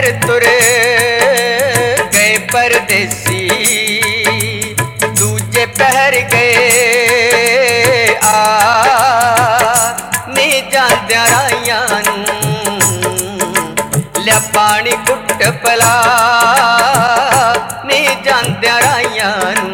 तुरे गए परदेसी, दूजे पहर गए आ नी जांदियां राहियां नूं लिया पानी घुट पला नी जांदियां राहियां नूं।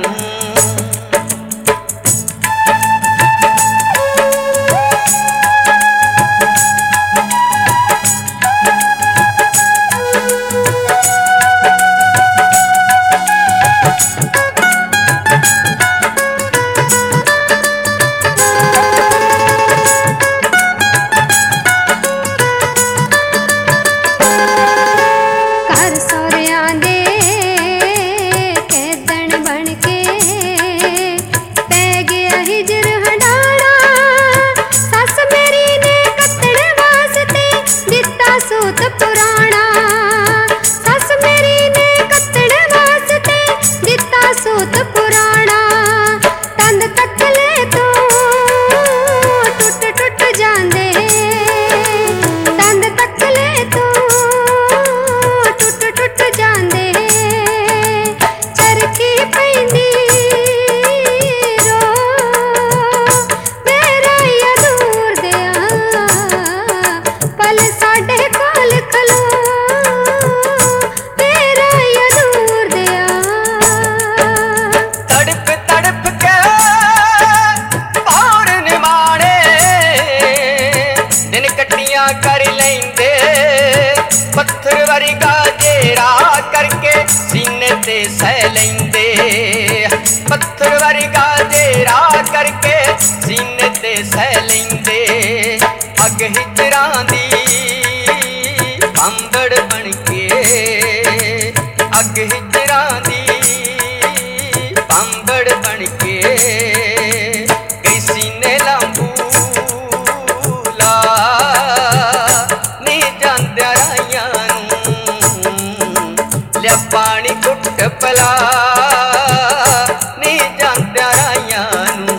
कर लेंदे पत्थर वर्गा जेरा करके सीने ते सह लेंदे, पत्थर वर्गा जेरा करके सीने ते सह लेंदे। अग हिजरां दी अंबड़ बन के, अग हिजरां दी अंबड़ बन के कई सीने लांबू पानी घुट पला नी जांदियां राहियां नूं।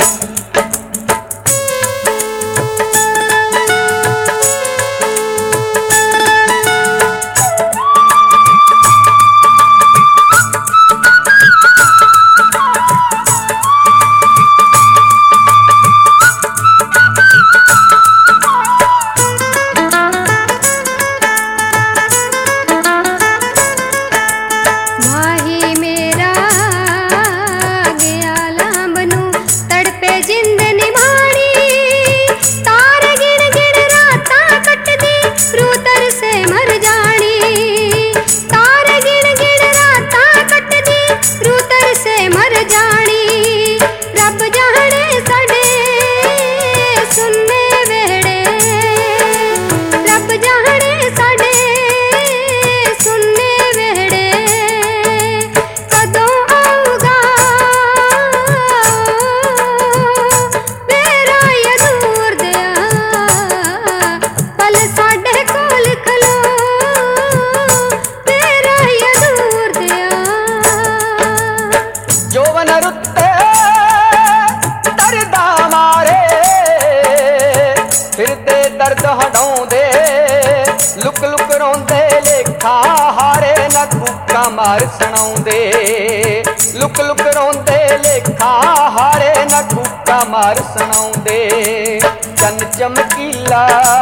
दर्द हटाउंदे लुक लुक रोंदे लेखा हारे न कूका मार सुनाउंदे, लुक लुक रोंदे लेखा हारे न कूका मार सुनाउंदे। चन चमकीला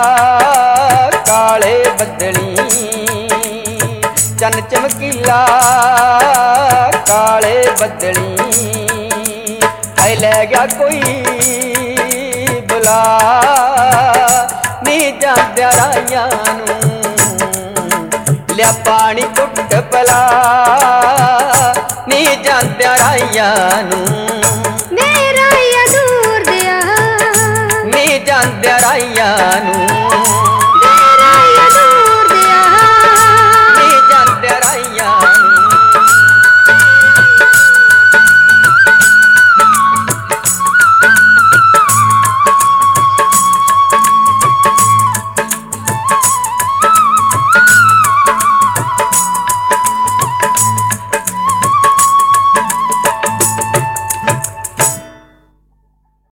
काले बदली, चन चमकीला काले बदली है लै गया कोई बुला नी जांदियां राहियां नूं लिया पानी घुट पला नी जांदियां राहियां नूं। मेरा या दूर दिया नी जांदियां राहियां नूं।